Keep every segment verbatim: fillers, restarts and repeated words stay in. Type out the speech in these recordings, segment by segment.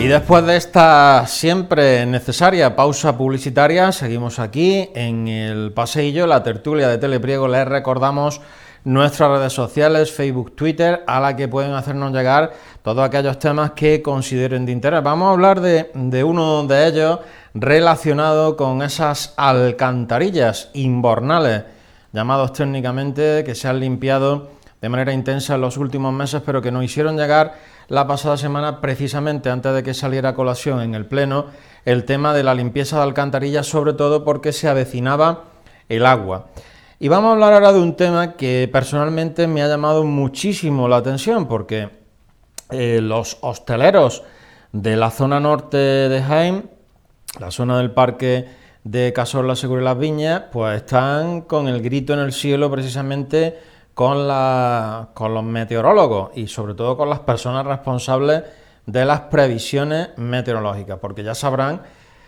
después de esta siempre necesaria pausa publicitaria, seguimos aquí en el paseillo, la tertulia de Telepriego. Les recordamos nuestras redes sociales, Facebook, Twitter, a la que pueden hacernos llegar todos aquellos temas que consideren de interés. Vamos a hablar de, de uno de ellos relacionado con esas alcantarillas invernales, llamados técnicamente, que se han limpiado de manera intensa en los últimos meses, pero que nos hicieron llegar la pasada semana, precisamente antes de que saliera a colación en el Pleno, el tema de la limpieza de alcantarillas, sobre todo porque se avecinaba el agua. Y vamos a hablar ahora de un tema que personalmente me ha llamado muchísimo la atención, porque eh, los hosteleros de la zona norte de Jaén, la zona del Parque de Cazorla, Segura y Las Viñas, pues están con el grito en el cielo precisamente con, la, con los meteorólogos y sobre todo con las personas responsables de las previsiones meteorológicas, porque ya sabrán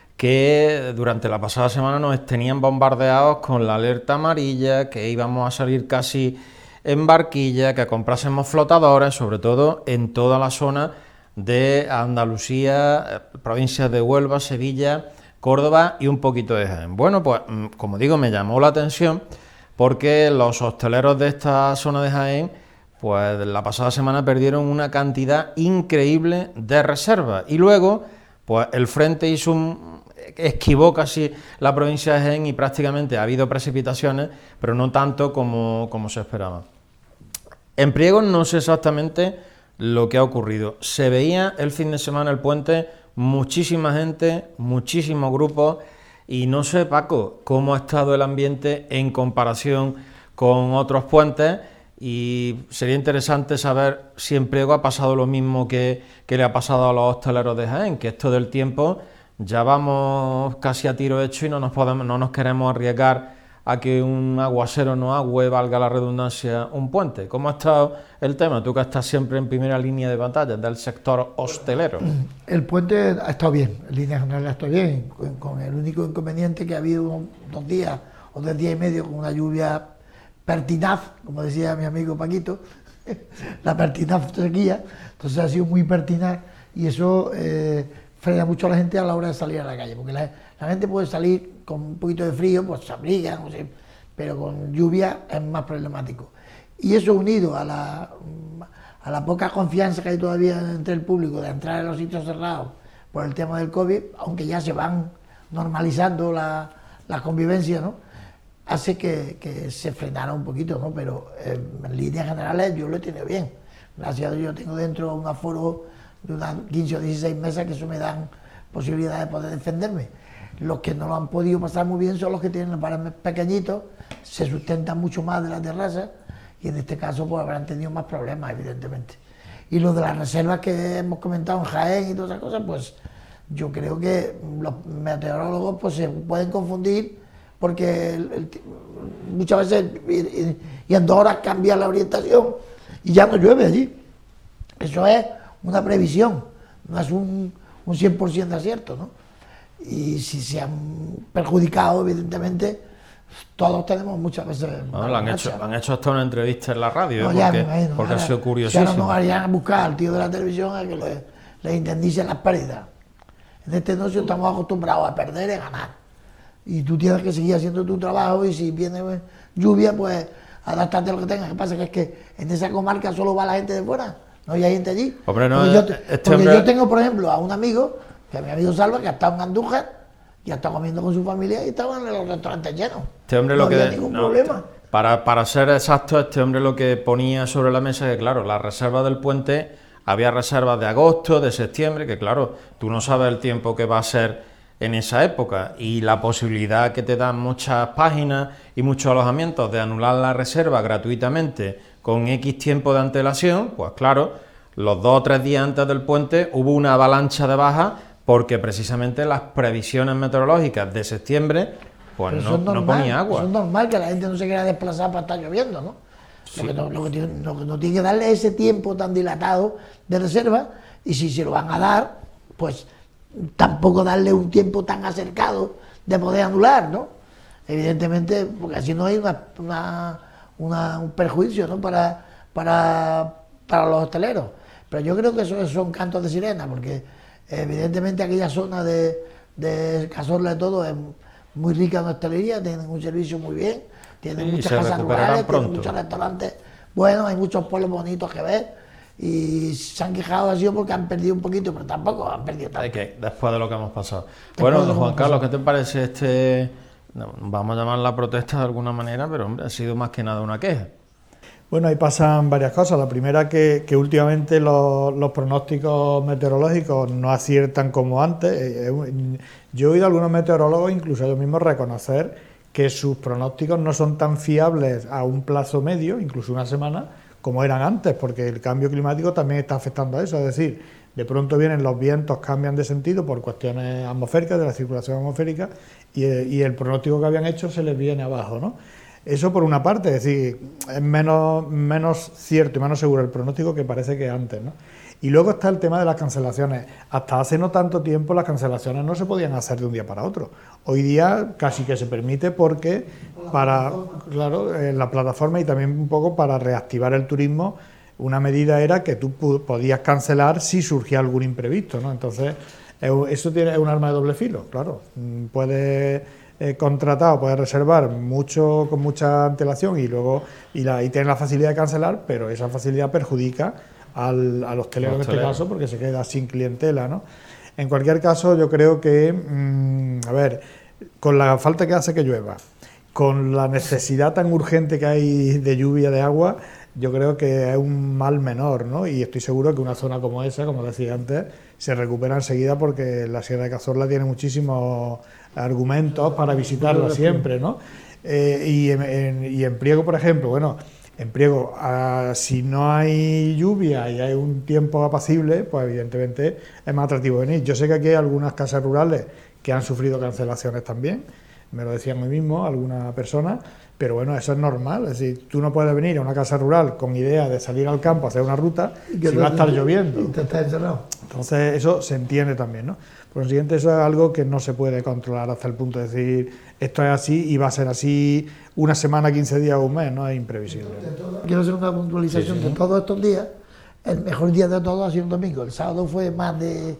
que durante la pasada semana nos tenían bombardeados con la alerta amarilla, que íbamos a salir casi en barquilla, que comprásemos flotadores, sobre todo en toda la zona de Andalucía, provincias de Huelva, Sevilla, Córdoba y un poquito de Jaén. Bueno, pues como digo, me llamó la atención porque los hosteleros de esta zona de Jaén, pues la pasada semana perdieron una cantidad increíble de reservas y luego, pues el frente hizo un, esquivó casi la provincia de Jaén y prácticamente ha habido precipitaciones, pero no tanto como, como se esperaba. En Priego no sé exactamente lo que ha ocurrido. Se veía el fin de semana el puente, muchísima gente, muchísimos grupos. Y no sé, Paco, cómo ha estado el ambiente en comparación con otros puentes, y sería interesante saber si en Priego ha pasado lo mismo que, que le ha pasado a los hosteleros de Jaén, que esto del tiempo ya vamos casi a tiro hecho y no nos podemos, no nos queremos arriesgar a que un aguacero no agüe, valga la redundancia, un puente. ¿Cómo ha estado el tema? Tú que estás siempre en primera línea de batalla del sector hostelero. El puente ha estado bien, en línea general ha estado bien, con, con el único inconveniente que ha habido dos días o tres días y medio con una lluvia pertinaz, como decía mi amigo Paquito, la pertinaz sequía, entonces ha sido muy pertinaz y eso eh, frena mucho a la gente a la hora de salir a la calle, porque la, la gente puede salir con un poquito de frío, pues se abrigan, no sé, pero con lluvia es más problemático. Y eso unido a la, a la poca confianza que hay todavía entre el público de entrar en los sitios cerrados por el tema del COVID, aunque ya se van normalizando la, la convivencia, ¿no?, hace que, que se frenara un poquito, ¿no? Pero eh, en líneas generales yo lo he tenido bien. Gracias a Dios yo tengo dentro un aforo de unas quince o dieciséis mesas, que eso me dan posibilidad de poder defenderme. Los que no lo han podido pasar muy bien son los que tienen los bares pequeñitos, se sustentan mucho más de la terraza y en este caso pues habrán tenido más problemas, evidentemente. Y lo de las reservas que hemos comentado en Jaén y todas esas cosas, pues yo creo que los meteorólogos pues se pueden confundir porque el, el, muchas veces y, y, y en dos horas cambia la orientación y ya no llueve allí. Eso es una previsión, no es un, un cien por ciento de acierto, ¿no? Y si se han perjudicado, evidentemente, todos tenemos muchas veces... Bueno, lo han, hecho, han hecho hasta una entrevista en la radio, no, ¿eh? ya, porque, me imagino, porque ahora, ha sido curiosísimo. Si ahora nos vayan a buscar al tío de la televisión a que les, les indemnicen las pérdidas. En este negocio estamos acostumbrados a perder y a ganar. Y tú tienes que seguir haciendo tu trabajo y si viene lluvia, pues adaptarte a lo que tengas. Lo que pasa es que en esa comarca solo va la gente de fuera, no hay gente allí. Hombre, no, porque yo, este porque hombre... yo tengo, por ejemplo, a un amigo, que es mi amigo Salva, que ha estado en Andújar y ha estado comiendo con su familia y estaba en los restaurantes llenos. Este hombre no lo había que, ningún no, problema. Para, para ser exacto, este hombre lo que ponía sobre la mesa es que, claro, la reserva del puente, había reservas de agosto, de septiembre, que claro, tú no sabes el tiempo que va a ser en esa época y la posibilidad que te dan muchas páginas y muchos alojamientos de anular la reserva gratuitamente con X tiempo de antelación, pues claro, los dos o tres días antes del puente hubo una avalancha de bajas porque precisamente las previsiones meteorológicas de septiembre pues no, normal, no ponía agua. Eso es normal que la gente no se quiera desplazar para estar lloviendo, ¿no? Sí. Lo, que no, lo, que tiene, lo que no tiene que darle ese tiempo tan dilatado de reserva y si se lo van a dar, pues tampoco darle un tiempo tan acercado de poder anular, ¿no? Evidentemente, porque así no hay una, una, una, un perjuicio, ¿no?, para, para, para los hosteleros. Pero yo creo que eso son cantos de sirena, porque Evidentemente aquella zona de, de Cazorla y todo es muy rica en hostelería, tienen un servicio muy bien, tienen sí, muchas casas rurales, tienen muchos restaurantes buenos, hay muchos pueblos bonitos que ver, y se han quejado así porque han perdido un poquito, pero tampoco han perdido tanto. Okay, después de lo que hemos pasado. Después bueno, Juan Carlos, pasado. ¿qué te parece este, no, vamos a llamar la protesta de alguna manera, pero hombre, ha sido más que nada una queja? Bueno, ahí pasan varias cosas. La primera que, que últimamente los, los pronósticos meteorológicos no aciertan como antes. Yo he oído a algunos meteorólogos, incluso ellos mismos, reconocer que sus pronósticos no son tan fiables a un plazo medio, incluso una semana, como eran antes, porque el cambio climático también está afectando a eso. Es decir, de pronto vienen los vientos, cambian de sentido por cuestiones atmosféricas, de la circulación atmosférica, y, y el pronóstico que habían hecho se les viene abajo, ¿no? Eso por una parte, es decir, es menos, menos cierto y menos seguro el pronóstico que parece que antes, ¿no? Y luego está el tema de las cancelaciones. Hasta hace no tanto tiempo las cancelaciones no se podían hacer de un día para otro. Hoy día casi que se permite porque para, claro, en la plataforma y también un poco para reactivar el turismo, una medida era que tú podías cancelar si surgía algún imprevisto, ¿no? Entonces, eso tiene, es un arma de doble filo, claro. Puedes eh, contratar o puedes reservar mucho con mucha antelación y luego y, la, y tener la facilidad de cancelar, pero esa facilidad perjudica al, al hostelero en este caso porque se queda sin clientela, ¿no? En cualquier caso, yo creo que, mmm, a ver, con la falta que hace que llueva, con la necesidad tan urgente que hay de lluvia, de agua, yo creo que es un mal menor, ¿no? Y estoy seguro que una zona como esa, como decía antes, se recupera enseguida porque la Sierra de Cazorla tiene muchísimos argumentos para visitarla siempre, ¿no? Eh, y, en, en, y en Priego, por ejemplo, bueno, en Priego, uh, si no hay lluvia y hay un tiempo apacible, pues evidentemente es más atractivo venir. Yo sé que aquí hay algunas casas rurales que han sufrido cancelaciones también, me lo decían a mí mismo alguna persona, pero bueno, eso es normal, es decir, tú no puedes venir a una casa rural con idea de salir al campo a hacer una ruta si va a estar lloviendo. Y te estás encerrado. Entonces eso se entiende también, ¿no? Por lo siguiente, eso es algo que no se puede controlar hasta el punto de decir esto es así y va a ser así una semana, quince días o un mes, ¿no? Es imprevisible. Quiero hacer una puntualización sí, sí. de todos estos días. El mejor día de todos ha sido el domingo. El sábado fue más de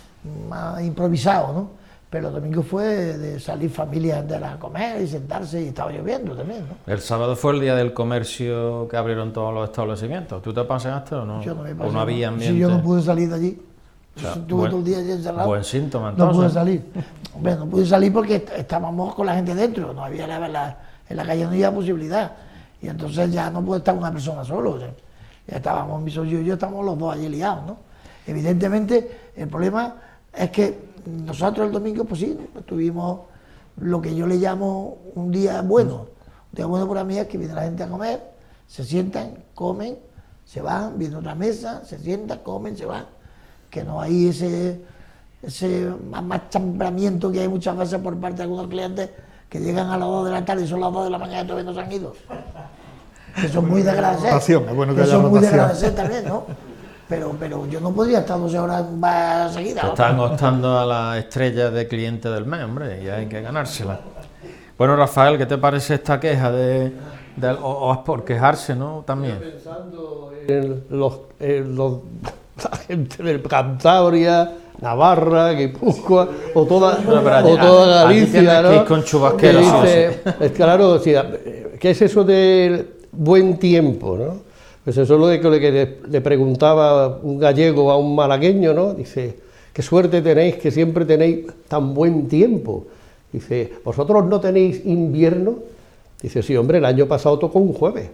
más improvisado, ¿no? Pero el domingo fue de salir familias enteras a comer y sentarse y estaba lloviendo también, ¿no? El sábado fue el día del comercio que abrieron todos los establecimientos. ¿Tú te paseaste o no? Yo no me pasé. ¿O no había ambiente? Si yo no pude salir de allí. O sea, Estuve buen, todo el día allí encerrado. Buen síntoma, entonces. No pude salir. Hombre, no pude salir porque estábamos con la gente dentro. No había la, la, en la calle no había posibilidad. Y entonces ya no puede estar una persona solo. O sea, ya estábamos, mi socio y yo, estábamos los dos allí liados, ¿no? Evidentemente, el problema es que nosotros el domingo, pues sí, tuvimos lo que yo le llamo un día bueno. Un día bueno para mí es que viene la gente a comer, se sientan, comen, se van, viene otra mesa, se sientan, comen, se van. Que no hay ese, ese amachambramiento que hay muchas veces por parte de algunos clientes que llegan a las dos de la tarde y son las dos de la mañana y todavía no se han ido. Eso es muy de agradecer. Rotación, es bueno que haya Eso es muy de rotación. agradecer también, ¿no? Pero, pero yo no podría estar doce horas más seguidas. Te están optando a la estrella de cliente del mes, hombre, y hay que ganársela. Bueno, Rafael, ¿qué te parece esta queja de, de o, o es por quejarse, ¿no? También. Estoy pensando en los, en los la gente del Cantabria, Navarra, Guipúzcoa o toda, no, o toda Galicia, ¿no? Que ir con chubasqueros, que dice, es claro, o sea, ¿qué es eso del buen tiempo, no? Pues eso es lo que le, le preguntaba un gallego a un malagueño, ¿no? Dice, qué suerte tenéis que siempre tenéis tan buen tiempo. Dice, ¿vosotros no tenéis invierno? Dice, sí, hombre, el año pasado tocó un jueves.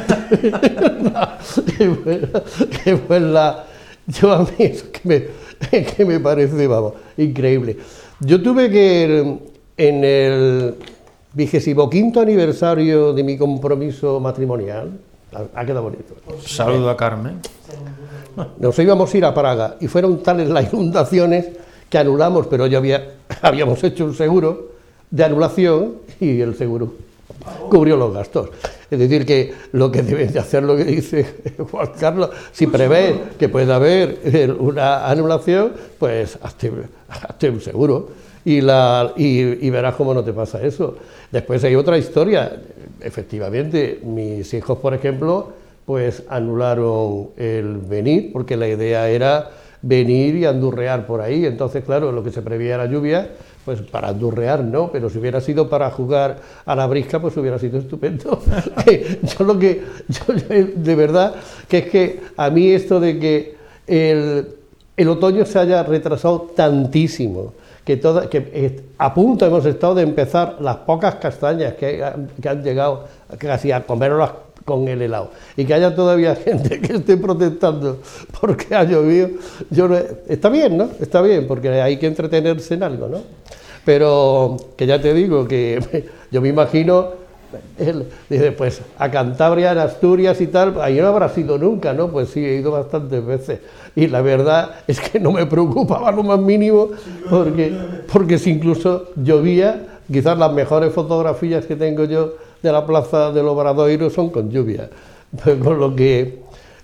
que, fue, que fue la... Yo a mí eso que me, que me parece, vamos, increíble. Yo tuve que, en el vigésimo quinto aniversario de mi compromiso matrimonial, ha quedado bonito. Saludo a Carmen. Nos íbamos a ir a Praga y fueron tales las inundaciones que anulamos, pero ya había, habíamos hecho un seguro de anulación y el seguro cubrió los gastos. Es decir, que lo que deben de hacer, lo que dice Juan Carlos, si prevé que pueda haber una anulación, pues hazte, hazte un seguro y, la, y, y verás cómo no te pasa eso. Después hay otra historia. Efectivamente, mis hijos, por ejemplo, pues anularon el venir porque la idea era venir y andurrear por ahí. Entonces, claro, lo que se prevía era lluvia, pues para andurrear no, pero si hubiera sido para jugar a la brisca, pues hubiera sido estupendo. Yo lo que, yo, de verdad, que es que a mí esto de que el, el otoño se haya retrasado tantísimo, que, toda, que a punto hemos estado de empezar las pocas castañas que, que han llegado casi a comerlas con el helado, y que haya todavía gente que esté protestando porque ha llovido, yo no, está bien, ¿no? Está bien, porque hay que entretenerse en algo, ¿no? Pero que ya te digo que yo me imagino, él dice, pues a Cantabria, en Asturias y tal, ahí no habrá sido nunca, ¿no? Pues sí, he ido bastantes veces, y la verdad es que no me preocupaba lo más mínimo, porque, porque si incluso llovía, quizás las mejores fotografías que tengo yo de la plaza del Obradoiro son con lluvia, con lo que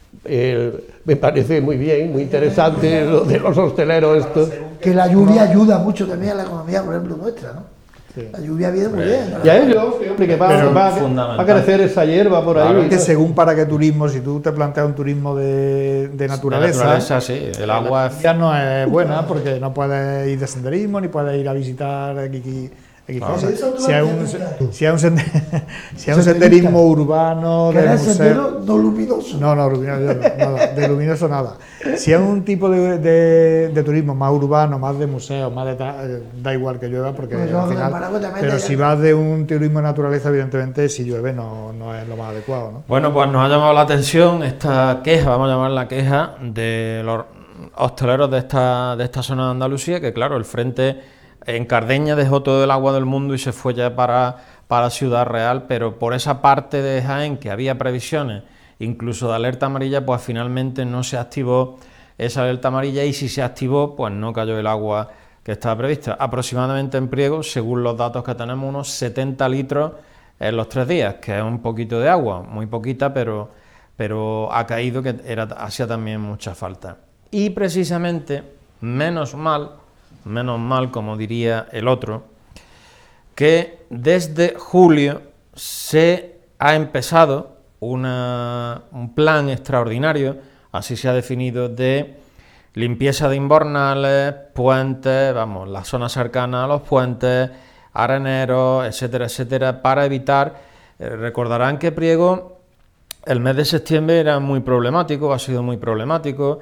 eh, me parece muy bien, muy interesante lo de los hosteleros estos. Que la lluvia ayuda mucho también a la economía, por ejemplo, nuestra, ¿no? Sí. La lluvia viene muy bien. Y a ellos, hombre, que va, va, va a crecer esa hierba por ahí. Claro, que según para qué turismo, si tú te planteas un turismo de, de naturaleza, de naturaleza, sí, el agua ya no es buena porque no puedes ir de senderismo ni puedes ir a visitar aquí. Claro. Si hay un, si hay un, sender, si hay un senderismo urbano de museo, sendero no luminoso. No, no, luminoso, nada, de luminoso nada. Si hay un tipo de, de, de turismo más urbano, más de museo, más de tal, da igual que llueva porque pues al final, pero si vas de un turismo de naturaleza, evidentemente si llueve no, no es lo más adecuado, ¿no? Bueno, pues nos ha llamado la atención esta queja, vamos a llamar la queja de los hosteleros de esta, de esta zona de Andalucía, que claro, el frente en Cardeña dejó todo el agua del mundo y se fue ya para, para Ciudad Real, pero por esa parte de Jaén que había previsiones, incluso de alerta amarilla, pues finalmente no se activó esa alerta amarilla, y si se activó, pues no cayó el agua que estaba prevista. Aproximadamente en Priego, según los datos que tenemos, unos setenta litros en los tres días, que es un poquito de agua, muy poquita, pero, pero ha caído, que era, hacía también mucha falta. Y precisamente, menos mal, menos mal, como diría el otro, que desde julio se ha empezado una, un plan extraordinario, así se ha definido, de limpieza de invernales, puentes, vamos, las zonas cercanas a los puentes, areneros, etcétera, etcétera, para evitar, eh, recordarán que Priego, el mes de septiembre era muy problemático, ha sido muy problemático.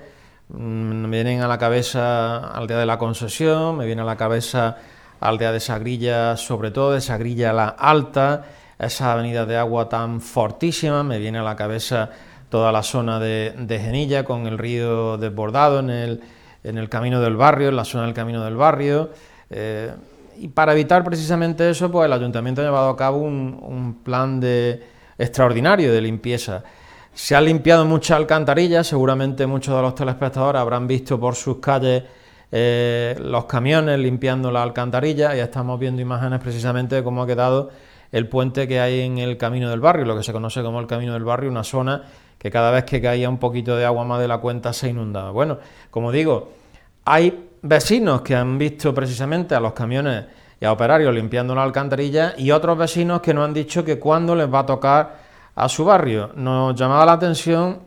Me vienen a la cabeza Aldea de la Concesión, me viene a la cabeza Aldea de Sagrilla, sobre todo de Sagrilla la Alta, esa avenida de agua tan fortísima, me viene a la cabeza toda la zona de, de Genilla con el río desbordado en el, en el camino del barrio, en la zona del camino del barrio, eh, y para evitar precisamente eso, pues el Ayuntamiento ha llevado a cabo un, un plan de, extraordinario de limpieza. Se han limpiado muchas alcantarillas, seguramente muchos de los telespectadores habrán visto por sus calles eh, los camiones limpiando las alcantarillas, y estamos viendo imágenes precisamente de cómo ha quedado el puente que hay en el camino del barrio, lo que se conoce como el camino del barrio, una zona que cada vez que caía un poquito de agua más de la cuenta se inundaba. Bueno, como digo, hay vecinos que han visto precisamente a los camiones y a operarios limpiando la alcantarilla, y otros vecinos que nos han dicho que cuándo les va a tocar a su barrio. Nos llamaba la atención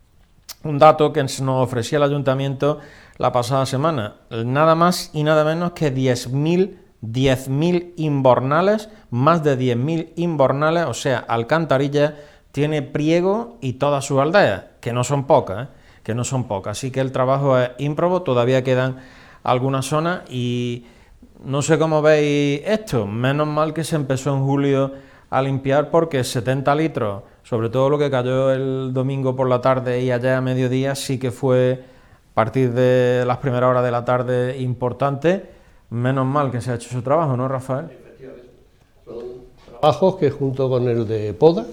un dato que nos ofrecía el ayuntamiento la pasada semana, nada más y nada menos que diez mil invernales, más de diez mil invernales, o sea, alcantarillas tiene Priego y todas sus aldeas, que no son pocas, ¿eh? que no son pocas, así que el trabajo es ímprobo, todavía quedan algunas zonas, y no sé cómo veis esto, menos mal que se empezó en julio a limpiar, porque setenta litros, sobre todo lo que cayó el domingo por la tarde y ayer a mediodía, sí que fue a partir de las primeras horas de la tarde importante. Menos mal que se ha hecho su trabajo, ¿no, Rafael? Son trabajos que junto con el de poda,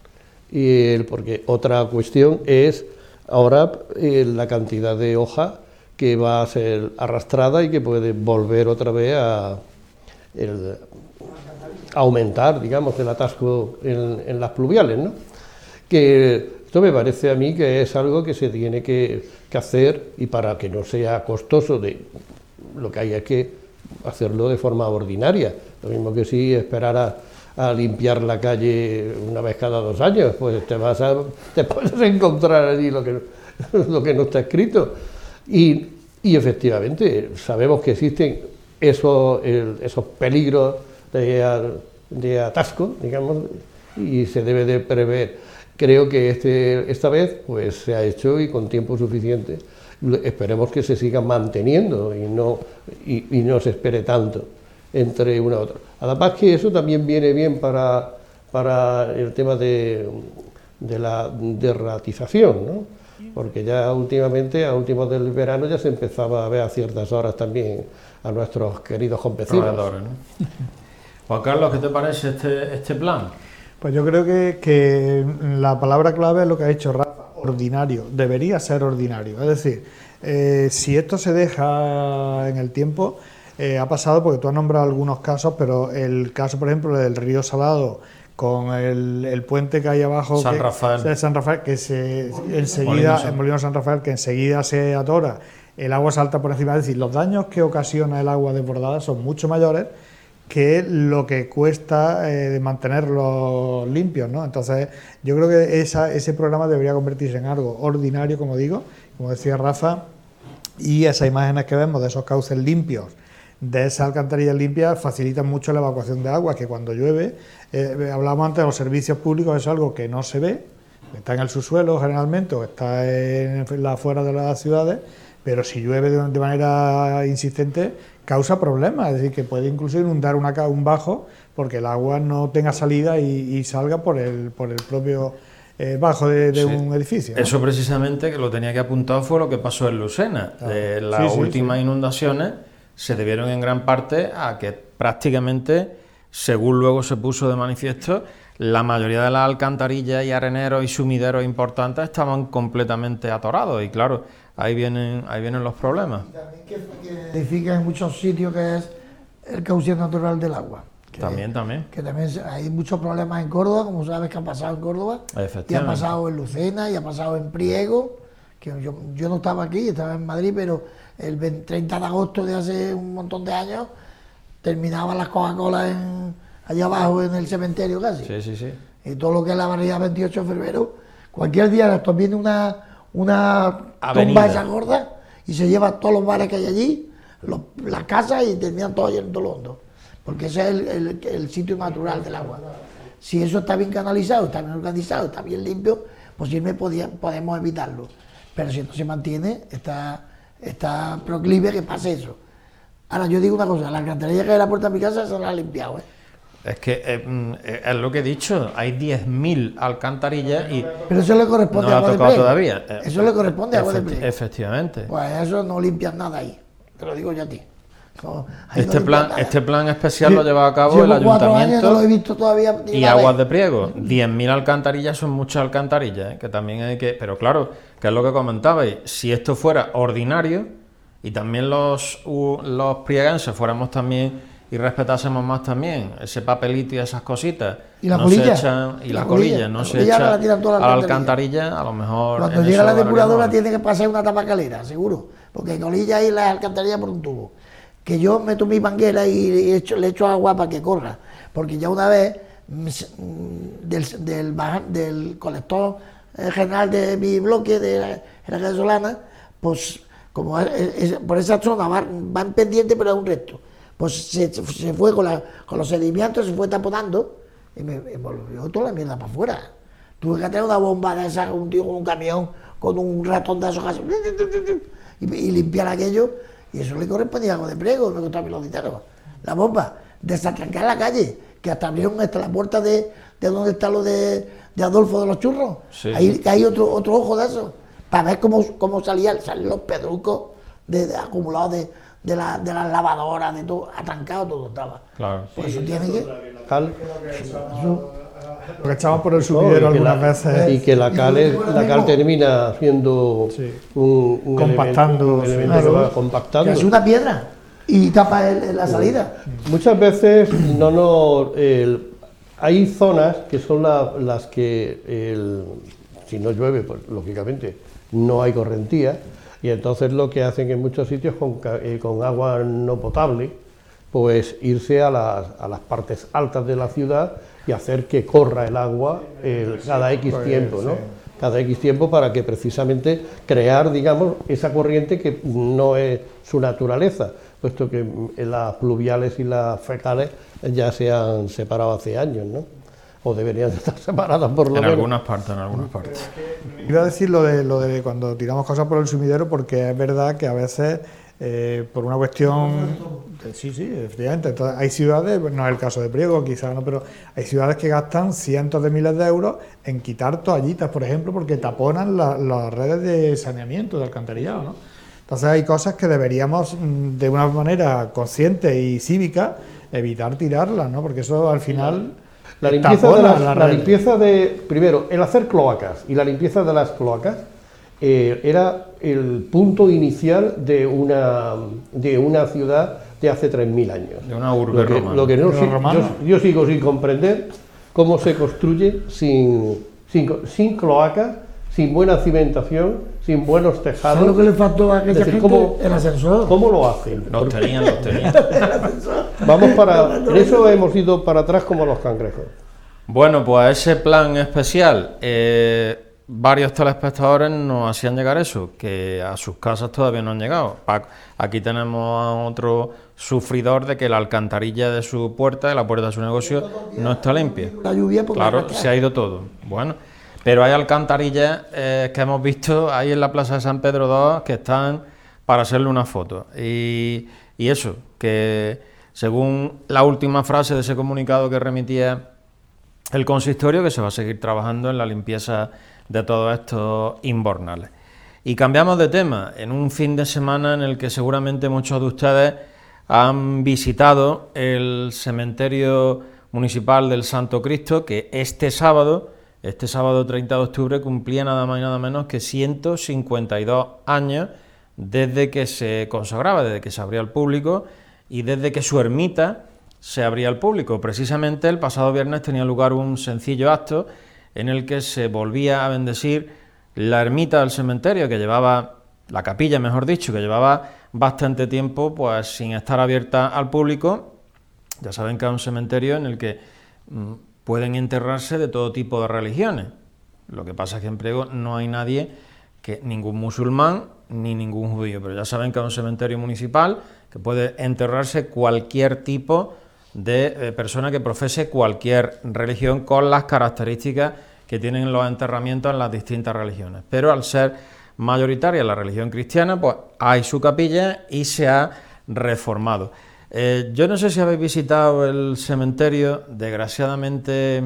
y el, porque otra cuestión es ahora eh, la cantidad de hoja que va a ser arrastrada y que puede volver otra vez a, el, a aumentar, digamos, el atasco en, en las pluviales, ¿no? Que esto me parece a mí que es algo que se tiene que, que hacer, y para que no sea costoso, de, lo que hay es que hacerlo de forma ordinaria. Lo mismo que si esperara a limpiar la calle una vez cada dos años, pues te vas a, te puedes encontrar allí lo que, lo que no está escrito. Y, y efectivamente sabemos que existen esos, el, esos peligros de, de atasco, digamos, y se debe de prever. Creo que este, esta vez pues se ha hecho y con tiempo suficiente. Esperemos que se siga manteniendo y no, y, y no se espere tanto entre una y otra. Además que eso también viene bien para, para el tema de, de la derratización, ¿no? Porque ya últimamente, a últimos del verano, ya se empezaba a ver a ciertas horas también a nuestros queridos convecinos. ¿no? Juan Carlos, ¿qué te parece este, este plan? Pues yo creo que, que la palabra clave es lo que ha dicho Rafa, ordinario, debería ser ordinario. Es decir, eh, si esto se deja en el tiempo, eh, ha pasado, porque tú has nombrado algunos casos, pero el caso, por ejemplo, del río Salado, con el, el puente que hay abajo, San que, Rafael. de San Rafael, que se enseguida, en Molino San Rafael, que enseguida se atora, el agua salta por encima. Es decir, los daños que ocasiona el agua desbordada son mucho mayores que lo que cuesta eh, mantenerlos limpios, ¿no? Entonces, yo creo que esa, ese programa debería convertirse en algo ordinario, como digo, como decía Rafa, y esas imágenes que vemos de esos cauces limpios, de esas alcantarillas limpias, facilitan mucho la evacuación de agua, que cuando llueve, eh, hablábamos antes de los servicios públicos, es algo que no se ve, está en el subsuelo generalmente, o está en la afuera de las ciudades, pero si llueve de, de manera insistente, causa problemas, es decir, que puede incluso inundar una, un bajo porque el agua no tenga salida y, y salga por el, por el propio eh, bajo de, de sí. un edificio, ¿no? Eso precisamente, que lo tenía que apuntar, fue lo que pasó en Lucena. Ah. Eh, las sí, sí, últimas sí. inundaciones se debieron en gran parte a que prácticamente, según luego se puso de manifiesto, la mayoría de las alcantarillas y areneros y sumideros importantes estaban completamente atorados y claro, ahí vienen, ahí vienen los problemas. Y también que, que edifica en muchos sitios que es el cauce natural del agua. Que, también, también. Que también hay muchos problemas en Córdoba, como sabes que ha pasado en Córdoba, y ha pasado en Lucena, y ha pasado en Priego, que yo, yo no estaba aquí, estaba en Madrid, pero el treinta de agosto de hace un montón de años terminaban las Coca-Cola en, allá abajo en el cementerio casi. Sí, sí, sí. Y todo lo que es la barriada veintiocho de febrero, cualquier día de estos viene una, una tumba esa gorda y se lleva todos los bares que hay allí, los, las casas y terminan todos llenos de hondo. Porque ese es el, el, el sitio natural del agua. Si eso está bien canalizado, está bien organizado, está bien limpio, pues siempre podía, podemos evitarlo. Pero si no se mantiene, está, está proclive que pase eso. Ahora, yo digo una cosa, la alcantarilla que hay a la puerta de mi casa se la ha limpiado, ¿eh? Es que eh, es lo que he dicho, hay diez mil alcantarillas y... Pero eso le corresponde no a Agua de Priego. Todavía. Eso le corresponde a Agua de Priego. Efectivamente. Pues eso no limpian nada ahí, te lo digo yo a ti. No, este, no plan, este plan especial sí, lo lleva a cabo llevo el ayuntamiento no lo he visto todavía y Aguas de Priego. diez mil alcantarillas son muchas alcantarillas, ¿eh? Que también hay que... Pero claro, que es lo que comentabais, si esto fuera ordinario y también los, los prieguenses fuéramos también y respetásemos más también ese papelito y esas cositas, y la no colilla, se echan, y la, la colilla, colilla no la se colilla echa la tiran toda la a la alcantarilla, a lo mejor... Cuando llega la depuradora tiene que pasar una tabacalera, seguro, porque hay colilla y la alcantarilla por un tubo. Que yo meto mi manguera y echo, le echo agua para que corra, porque ya una vez del, del, del colector general de mi bloque de la, de la calle Solana, pues como es, es, por esa zona van, van pendientes pero es un resto, pues se, se fue con, la, con los sedimentos, se fue taponando y me, me volvió toda la mierda para afuera. Tuve que tener una bomba de esa, un tío con un camión, con un ratón de esos casi, y, y limpiar aquello. Y eso le correspondía a Agua de Priego, me costó a mí los dineros. La bomba, desatrancar la calle, que hasta abrieron hasta la puerta de, de donde está lo de, de Adolfo de los Churros. Sí. Ahí que hay otro, otro ojo de eso, para ver cómo, cómo salían, salían los pedrucos de, de, acumulados de, de, la, de las lavadoras, de todo, atrancado todo estaba. Claro. Por eso tiene que... Cal. Eso, lo que echamos por el sumidero no, algunas la, veces. Y que la cal, es, la cal termina haciendo sí. un, un compactando, elemento, un elemento claro, que va compactando. Que es una piedra y tapa el, la salida. Muchas veces no, no, el, hay zonas que son la, las que, el, si no llueve, pues lógicamente no hay correntía, y entonces lo que hacen en muchos sitios con, eh, con agua no potable, pues irse a las, a las partes altas de la ciudad y hacer que corra el agua el, cada X tiempo, ¿no? cada X tiempo para que precisamente crear, digamos, esa corriente que no es su naturaleza, puesto que las pluviales y las fecales ya se han separado hace años, ¿no? O deberían estar separadas por lo menos. En algunas partes, en algunas partes. Iba a decir lo de, lo de cuando tiramos cosas por el sumidero, porque es verdad que a veces, eh, por una cuestión... Sí, sí, efectivamente. Entonces, hay ciudades, no es el caso de Priego quizás, ¿no? Pero hay ciudades que gastan cientos de miles de euros en quitar toallitas, por ejemplo, porque taponan la, las redes de saneamiento, de alcantarillado, ¿no? Entonces hay cosas que deberíamos, de una manera consciente y cívica, evitar tirarlas, ¿no? Porque eso al final... La limpieza, de las, la, la limpieza de, primero, el hacer cloacas y la limpieza de las cloacas eh, era el punto inicial de una, de una ciudad de hace tres mil años. De una urbe lo que, romana. Lo que no, De si, romana. yo, yo sigo sin comprender cómo se construye sin, sin, sin cloacas, sin buena cimentación, sin buenos tejados. ¿Sabes lo que le faltó a aquella Es decir, gente? ¿cómo, El ascensor. ¿Cómo lo hacen? Los tenían, los tenían. Vamos para... En eso hemos ido para atrás como los cangrejos. Bueno, pues a ese plan especial, eh, varios telespectadores nos hacían llegar eso, que a sus casas todavía no han llegado. Pa- Aquí tenemos a otro sufridor de que la alcantarilla de su puerta, de la puerta de su negocio, no está limpia. La lluvia porque Claro, arrastra. se ha ido todo. Bueno, pero hay alcantarillas eh, que hemos visto ahí en la Plaza de San Pedro dos que están para hacerle una foto. Y, y eso, que según la última frase de ese comunicado que remitía el consistorio, que se va a seguir trabajando en la limpieza de todos estos inbornales. Y cambiamos de tema, en un fin de semana en el que seguramente muchos de ustedes han visitado el cementerio municipal del Santo Cristo, que este sábado, este sábado treinta de octubre, cumplía nada más y nada menos que ciento cincuenta y dos años desde que se consagraba, desde que se abría al público y desde que su ermita se abría al público. Precisamente el pasado viernes tenía lugar un sencillo acto en el que se volvía a bendecir la ermita del cementerio, que llevaba, la capilla mejor dicho, que llevaba bastante tiempo pues sin estar abierta al público. Ya saben que es un cementerio en el que mm, pueden enterrarse de todo tipo de religiones. Lo que pasa es que en Priego no hay nadie, que ningún musulmán ni ningún judío, pero ya saben que es un cementerio municipal que puede enterrarse cualquier tipo de eh, persona que profese cualquier religión con las características que tienen los enterramientos en las distintas religiones. Pero al ser mayoritaria la religión cristiana, pues hay su capilla y se ha reformado. Eh, yo no sé si habéis visitado el cementerio, desgraciadamente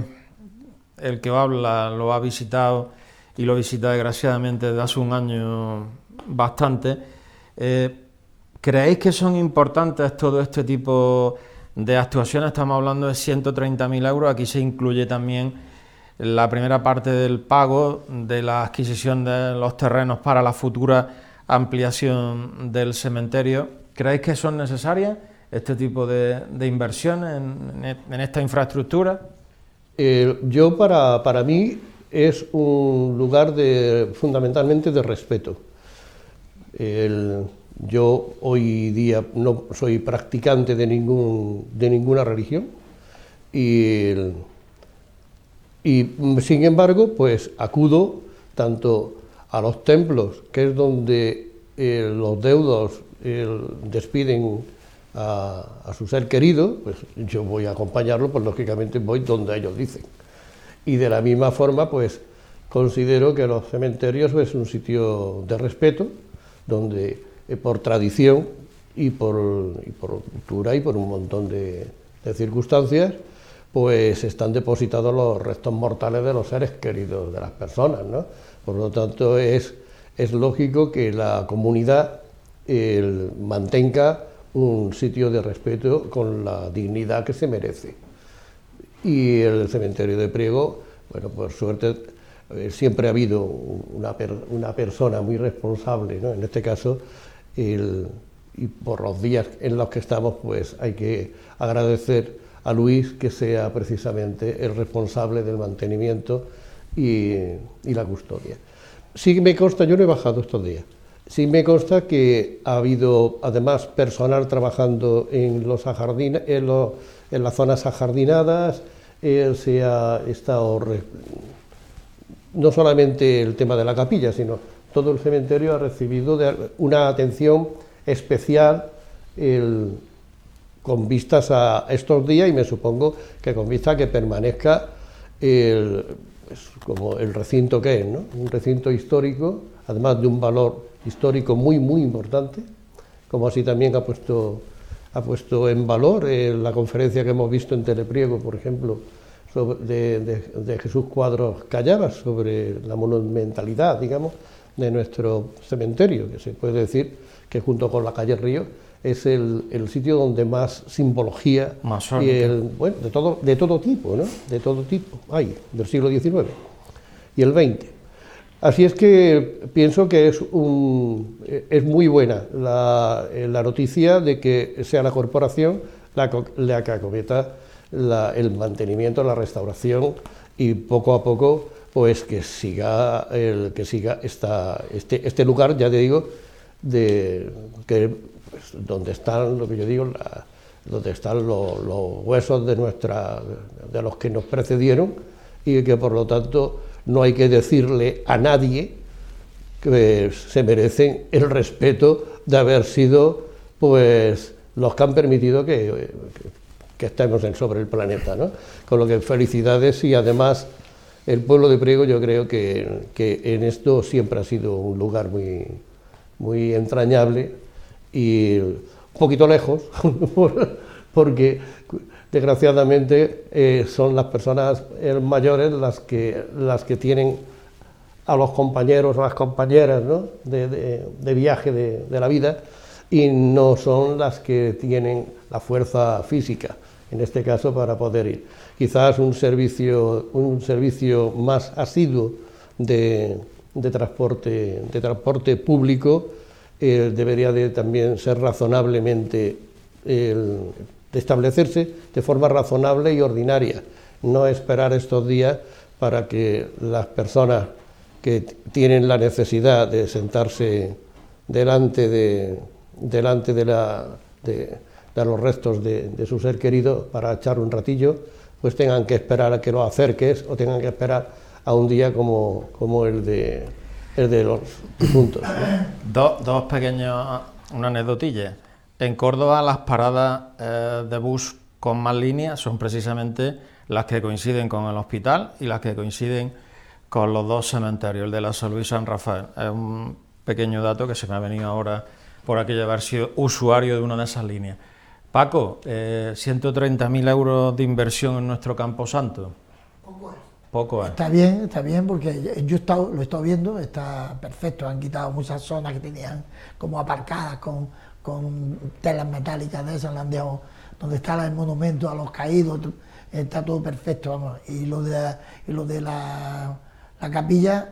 el que habla lo ha visitado y lo visita desgraciadamente desde hace un año bastante. Eh, ¿Creéis que son importantes todo este tipo de actuaciones? Estamos hablando de ciento treinta mil euros, aquí se incluye también la primera parte del pago de la adquisición de los terrenos para la futura ampliación del cementerio. ¿Creéis que son necesarias este tipo de, de inversiones en, en esta infraestructura? Eh, yo, para, para mí, es un lugar de, fundamentalmente de respeto. El, yo hoy día no soy practicante de, ningún, de ninguna religión y, el, y, sin embargo, pues acudo tanto a los templos, que es donde eh, los deudos eh, despiden a, a su ser querido, pues yo voy a acompañarlo, pues lógicamente voy donde ellos dicen. Y de la misma forma, pues considero que los cementerios es pues, un sitio de respeto, donde eh, por tradición y por, y por cultura y por un montón de, de circunstancias, pues están depositados los restos mortales de los seres queridos de las personas, ¿no? Por lo tanto, es, es lógico que la comunidad el, mantenga un sitio de respeto con la dignidad que se merece. Y el cementerio de Priego, bueno, por suerte, eh, siempre ha habido una, per, una persona muy responsable, ¿no? En este caso, el, y por los días en los que estamos, pues hay que agradecer a Luis que sea precisamente el responsable del mantenimiento y, y la custodia. Sí me consta, yo no he bajado estos días, sí me consta que ha habido además personal trabajando en, los ajardina, en, los, en las zonas ajardinadas, eh, se ha estado re, no solamente el tema de la capilla, sino todo el cementerio ha recibido de una atención especial el, con vistas a estos días, y me supongo que con vista a que permanezca el, pues, como el recinto que es, ¿no? Un recinto histórico, además de un valor histórico muy, muy importante, como así también ha puesto, ha puesto en valor eh, la conferencia que hemos visto en Telepriego, por ejemplo, sobre, de, de, de Jesús Cuadros Callabas, sobre la monumentalidad, digamos, de nuestro cementerio, que se puede decir que junto con la calle Río es el, el sitio donde más simbología y el, bueno, de todo, de todo tipo, ¿no? De todo tipo hay, del siglo diecinueve y el veinte. Así es que pienso que es, un, es muy buena la, la noticia de que sea la corporación la, la que acometa la, el mantenimiento, la restauración, y poco a poco pues que siga, el, que siga esta, este, este lugar, ya te digo, de, que, pues, donde están, lo que yo digo, la, donde están los, los huesos de, nuestra, de los que nos precedieron, y que por lo tanto no hay que decirle a nadie que se merecen el respeto de haber sido pues los que han permitido que, que, que estemos en, sobre el planeta, ¿no? Con lo que felicidades, y además el pueblo de Priego yo creo que, que en esto siempre ha sido un lugar muy, muy entrañable y un poquito lejos, porque desgraciadamente eh, son las personas eh, mayores las que, las que tienen a los compañeros o las compañeras, ¿no? de, de, de viaje de, de la vida, y no son las que tienen la fuerza física, en este caso, para poder ir. Quizás un servicio, un servicio más asiduo de, de, transporte, de transporte público eh, debería de también ser razonablemente, el, de establecerse de forma razonable y ordinaria, no esperar estos días para que las personas que tienen la necesidad de sentarse delante de, delante de, la, de, de los restos de, de su ser querido para echar un ratillo, pues tengan que esperar a que lo acerques, o tengan que esperar a un día como, como el, de, el de los difuntos, ¿no? Do, dos pequeños, una anécdotilla. En Córdoba las paradas eh, de bus con más líneas son precisamente las que coinciden con el hospital y las que coinciden con los dos cementerios, el de la San Luis y San Rafael. Es un pequeño dato que se me ha venido ahora por aquello de haber sido usuario de una de esas líneas. Paco, eh, ciento treinta mil euros de inversión en nuestro Camposanto. Poco es. Poco es. Está bien, está bien, porque yo he estado, lo he estado viendo, está perfecto. Han quitado muchas zonas que tenían como aparcadas con, con telas metálicas de esas, donde está el monumento a los caídos, está todo perfecto, vamos. Y lo de, y lo de la, la capilla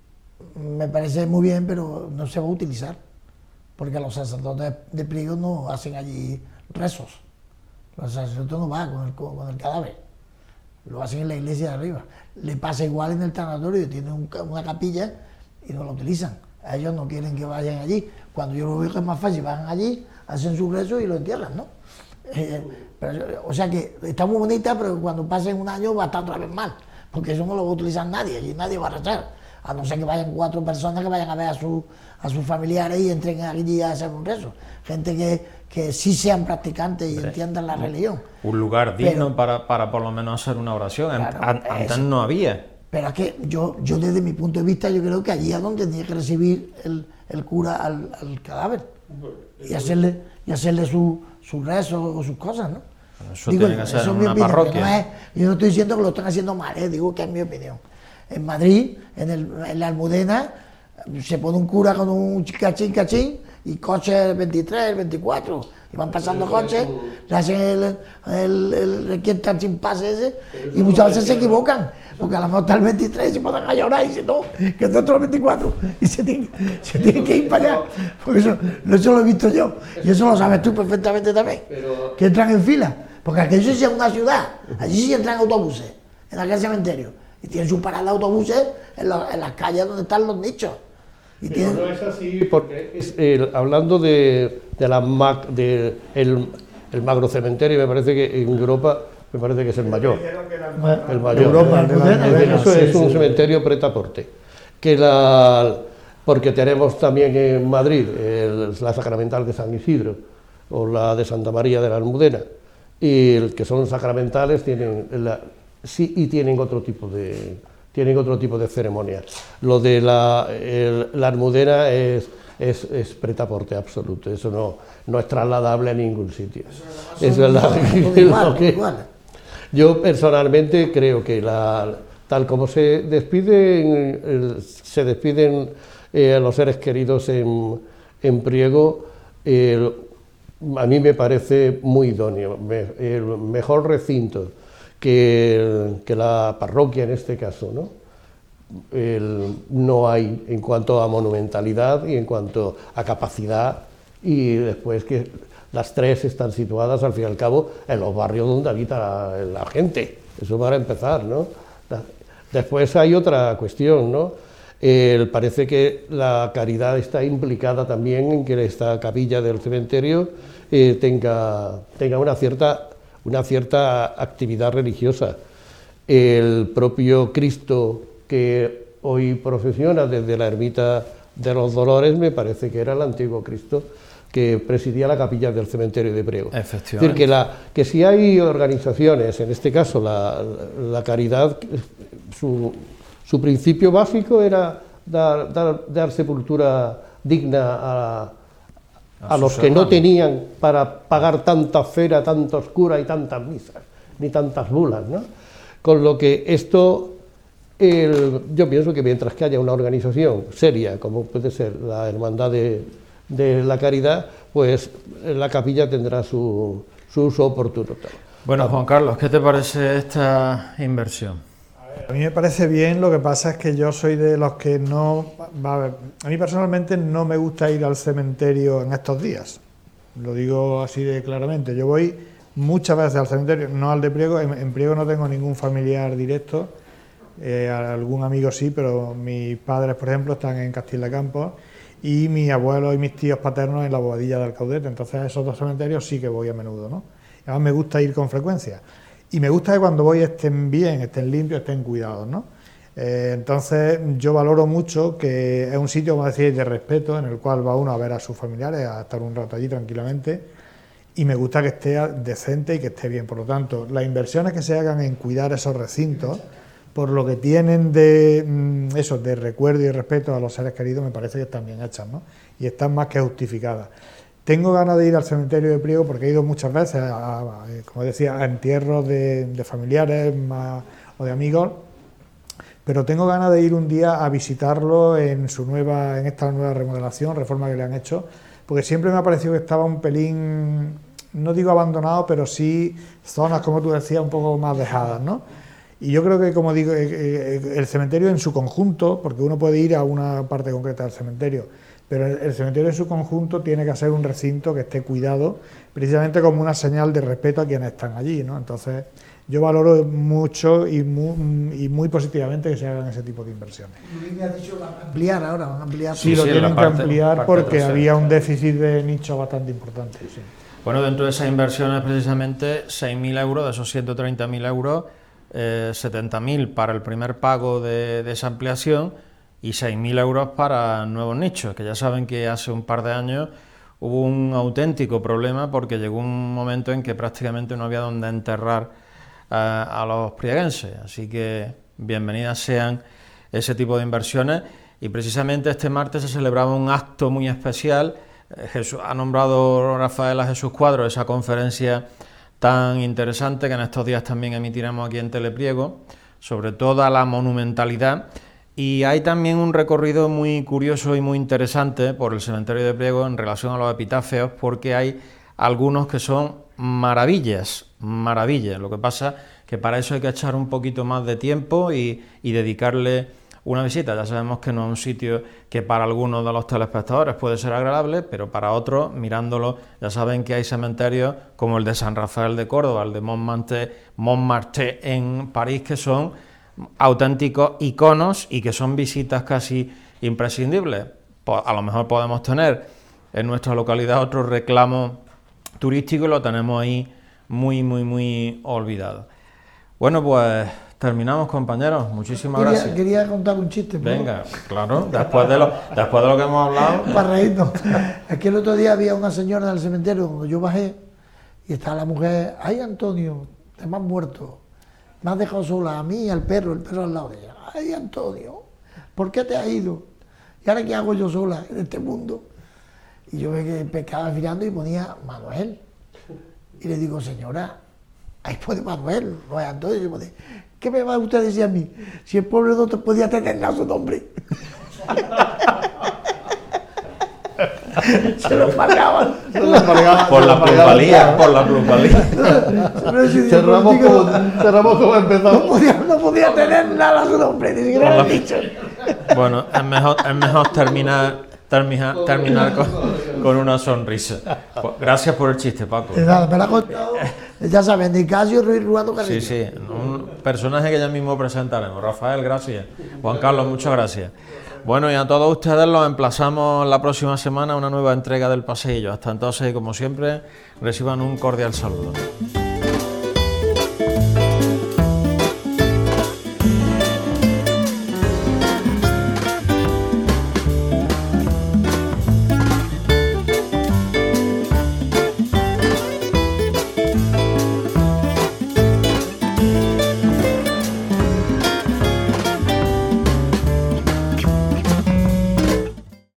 me parece muy bien, pero no se va a utilizar, porque los sacerdotes de Priego no hacen allí rezos. Los sacerdotes no van con el, con el cadáver, lo hacen en la iglesia de arriba. Le pasa igual en el tanatorio, tienen un, una capilla y no la utilizan. A ellos no quieren que vayan allí. Cuando yo lo veo que es más fácil, van allí, hacen su rezo y lo entierran, ¿no? Eh, pero, o sea que está muy bonita, pero cuando pasen un año va a estar otra vez mal, porque eso no lo va a utilizar nadie, allí nadie va a rezar, a no ser que vayan cuatro personas que vayan a ver a, su, a sus familiares y entren allí a hacer un rezo. Gente que, que sí sean practicantes y entiendan la religión. Un lugar digno pero, para, para por lo menos hacer una oración. Claro, An antes eso. no había. Pero es que yo, yo desde mi punto de vista, yo creo que allí es donde tenía que recibir el, el cura al, al cadáver y hacerle, y hacerle su, su rezo o sus cosas, ¿no? Eso Digo, tiene que ser eso en es mi una opinión, parroquia. No es, yo no estoy diciendo que lo están haciendo mal, ¿eh? Digo que es mi opinión. En Madrid, en, el, en la Almudena, se pone un cura con un cachín, cachín, y coche el veintitrés, el veinticuatro, y van pasando coches, le hacen el, el, el, el quien está sin pase ese, y muchas veces se equivocan, porque a lo mejor está el veintitrés y se ponen a llorar y dicen, no, que está otro el veinticuatro, y se tienen, se tienen que ir para allá, porque eso, eso lo he visto yo, y eso lo sabes tú perfectamente también, que entran en fila, porque aquello sí es una ciudad, allí sí entran autobuses, en aquel cementerio, y tienen su parada de autobuses en, lo, en las calles donde están los nichos. Y Pero tienen... no es así, porque es, eh, hablando de, de la mac, de el, el macrocementerio, me parece que en Europa me parece que es el mayor. El mayor. Europa, el de la Almudena, Eso sí, es un sí. cementerio pretaporte. Que la, porque tenemos también en Madrid el, la Sacramental de San Isidro o la de Santa María de la Almudena, y el que son sacramentales tienen la, sí y tienen otro tipo de tienen otro tipo de ceremonias. Lo de la, el, la Almudena es Es, es pretaporte absoluto, eso no, no es trasladable a ningún sitio. Eso es la, igual, lo que, igual. yo personalmente creo que la, tal como se despiden, eh, se despiden eh, a los seres queridos en, en Priego, eh, a mí me parece muy idóneo, me, el mejor recinto que, que la parroquia en este caso, ¿no? El, no hay en cuanto a monumentalidad y en cuanto a capacidad, y después que las tres están situadas al fin y al cabo en los barrios donde habita la, la gente, eso para empezar, ¿no? Después hay otra cuestión, ¿no? El, parece que la caridad está implicada también en que esta capilla del cementerio eh, tenga, tenga una cierta, una cierta actividad religiosa. El propio Cristo que hoy procesiona desde la ermita de los Dolores, me parece que era el antiguo Cristo que presidía la capilla del cementerio de Priego. Efectivamente. Es decir, que, la, que si hay organizaciones, en este caso la, la caridad, su, su principio básico era dar, dar, dar sepultura digna a, a, a los que no tenían para pagar tanta fera, tantos curas y tantas misas, ni tantas bulas, ¿no? Con lo que esto... El, yo pienso que mientras que haya una organización seria, como puede ser la Hermandad de, de la Caridad, pues la capilla tendrá su, su uso oportuno. Bueno, Juan Carlos, ¿qué te parece esta inversión? A mí me parece bien, lo que pasa es que yo soy de los que no... Va a, ver, a mí personalmente no me gusta ir al cementerio en estos días, lo digo así de claramente. Yo voy muchas veces al cementerio, no al de Priego, en, en Priego no tengo ningún familiar directo. Eh, algún amigo sí, pero mis padres, por ejemplo, están en Castilla de Campos y mis abuelos y mis tíos paternos en la Boadilla del Caudete. Entonces a esos dos cementerios sí que voy a menudo, ¿no? Además me gusta ir con frecuencia y me gusta que cuando voy estén bien, estén limpios, estén cuidados, ¿no? Eh, entonces yo valoro mucho que es un sitio, como decía, de respeto, en el cual va uno a ver a sus familiares, a estar un rato allí tranquilamente, y me gusta que esté decente y que esté bien. Por lo tanto, las inversiones que se hagan en cuidar esos recintos, por lo que tienen de eso, de recuerdo y respeto a los seres queridos, me parece que están bien hechas, ¿no? Y están más que justificadas. Tengo ganas de ir al cementerio de Priego porque he ido muchas veces, a, a, como decía, a entierros de, de familiares más, o de amigos, pero tengo ganas de ir un día a visitarlo en su nueva, en esta nueva remodelación, reforma que le han hecho, porque siempre me ha parecido que estaba un pelín, no digo abandonado, pero sí zonas, como tú decías, un poco más dejadas, ¿no? Y yo creo que, como digo, el cementerio en su conjunto, porque uno puede ir a una parte concreta del cementerio, pero el cementerio en su conjunto tiene que ser un recinto que esté cuidado, precisamente como una señal de respeto a quienes están allí, ¿no? Entonces, yo valoro mucho y muy, y muy positivamente que se hagan ese tipo de inversiones. Y me ha dicho que van a ampliar ahora, van a ampliar. Sí, Sí, lo sí, tienen la parte- que ampliar parte porque trasera. había un déficit de nicho bastante importante. Sí. Bueno, dentro de esas inversiones, precisamente seis mil euros, de esos ciento treinta mil euros, eh, setenta mil para el primer pago de, de esa ampliación y seis mil euros para nuevos nichos, que ya saben que hace un par de años hubo un auténtico problema porque llegó un momento en que prácticamente no había donde enterrar eh, a los prieguenses, así que bienvenidas sean ese tipo de inversiones. Y precisamente este martes se celebraba un acto muy especial. eh, Jesús, ha nombrado Rafael a Jesús Cuadro esa conferencia tan interesante que en estos días también emitiremos aquí en Telepriego, sobre toda la monumentalidad. Y hay también un recorrido muy curioso y muy interesante por el cementerio de Priego en relación a los epitafios, porque hay algunos que son maravillas, maravillas. Lo que pasa que para eso hay que echar un poquito más de tiempo y, y dedicarle una visita. Ya sabemos que no es un sitio que para algunos de los telespectadores puede ser agradable, pero para otros, mirándolo, ya saben que hay cementerios como el de San Rafael de Córdoba, el de Montmartre, Montmartre en París, que son auténticos iconos y que son visitas casi imprescindibles. Pues a lo mejor podemos tener en nuestra localidad otro reclamo turístico y lo tenemos ahí muy, muy, muy olvidado. Bueno, pues terminamos, compañeros. Muchísimas Quería, gracias. quería contar un chiste. ¿no? Venga, claro, después de, lo, después de lo que hemos hablado. Para reírnos. Es que el otro día había una señora en el cementerio cuando yo bajé y estaba la mujer, ay Antonio, te me has muerto, me has dejado sola a mí y al perro, el perro al lado de ella. Ay Antonio, ¿por qué te has ido? ¿Y ahora qué hago yo sola en este mundo? Y yo ve que pescaba mirando y ponía Manuel. Y le digo, señora, ahí pone Manuel, no es Antonio. Y yo pone, ¿qué me va usted a decir a mí? Si el pobre no te podía tener nada su nombre. Se lo pagaban. Por la plusvalía, por la plusvalía. Cerramos como, cerramos como empezamos. No podía, no podía tener nada su nombre, ni siquiera lo he dicho. Bueno, es mejor, es mejor terminar, terminar, terminar con, con una sonrisa. Pues, gracias por el chiste, Paco. De nada, me la ha contado. Ya saben, Nicasio Ruiz Ruando Carrillo. Sí, sí, un personaje que ya mismo presentaremos. Rafael, gracias. Juan Carlos, muchas gracias. Bueno, y a todos ustedes los emplazamos la próxima semana a una nueva entrega del Paseillo. Hasta entonces, y como siempre, reciban un cordial saludo.